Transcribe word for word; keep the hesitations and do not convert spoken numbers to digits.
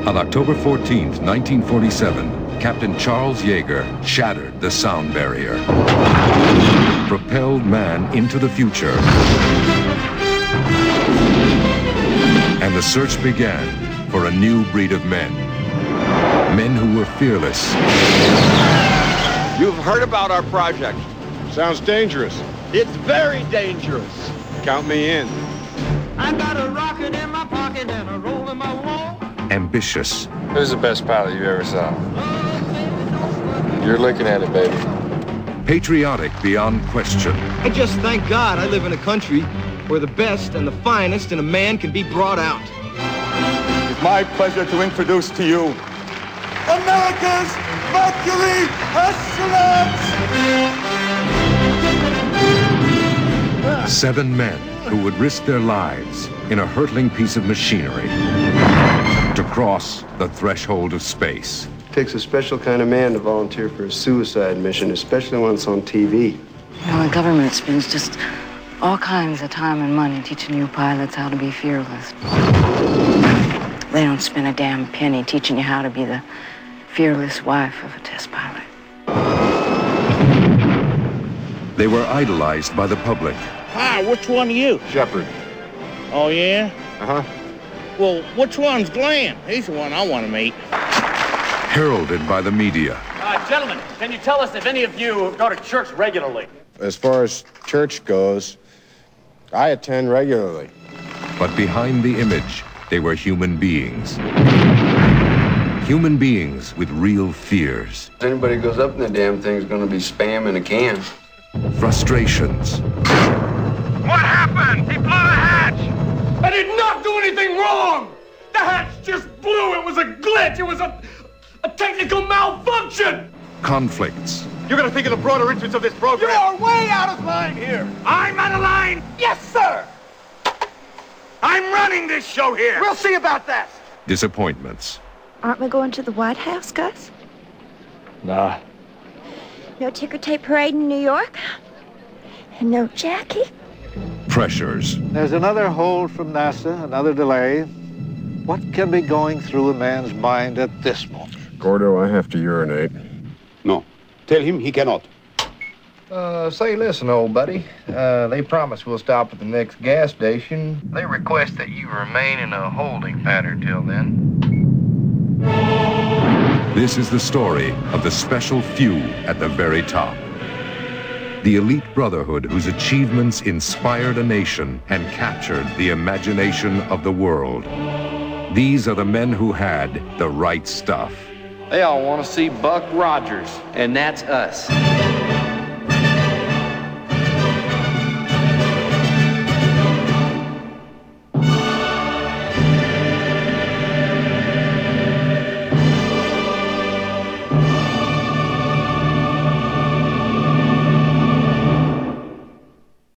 On October fourteenth, nineteen forty-seven, Captain Charles Yeager shattered the sound barrier, propelled man into the future, and the search began for a new breed of men. Men who were fearless. You've heard about our project. Sounds dangerous. It's very dangerous. Count me in. I got a rocket in my pocket and a roll in my wall. Ambitious. Who's the best pilot you ever saw? You're looking at it, baby. Patriotic beyond question. I just thank God I live in a country where the best and the finest in a man can be brought out. It's my pleasure to introduce to you America's Mercury Astronauts! Seven men who would risk their lives in a hurtling piece of machinery to cross the threshold of space. It takes a special kind of man to volunteer for a suicide mission, especially when it's on T V. You know, the government spends just all kinds of time and money teaching new pilots how to be fearless. They don't spend a damn penny teaching you how to be the fearless wife of a test pilot. They were idolized by the public. Hi, which one are you? Shepard. Oh, yeah? Uh-huh. Well, which one's Glenn? He's the one I want to meet. Heralded by the media. Uh, gentlemen, can you tell us if any of you go to church regularly? As far as church goes, I attend regularly. But behind the image, they were human beings. Human beings with real fears. Anybody who goes up in the damn thing is going to be spam in a can. Frustrations. What happened? He blew the hatch! I did not do anything wrong! The hatch just blew! It was a glitch! It was a, a technical malfunction! Conflicts. You're gonna think of the broader interests of this program. You are way out of line here! I'm out of line? Yes, sir! I'm running this show here! We'll see about that! Disappointments. Aren't we going to the White House, Gus? Nah. No ticker tape parade in New York? And no Jackie? Pressures. There's another hold from NASA, another delay. What can be going through a man's mind at this moment? Gordo, I have to urinate. No. Tell him he cannot. Uh, say, listen, old buddy. Uh, they promise we'll stop at the next gas station. They request that you remain in a holding pattern till then. This is the story of the special few at the very top. The elite brotherhood whose achievements inspired a nation and captured the imagination of the world. These are the men who had the right stuff. They all want to see Buck Rogers, and that's us.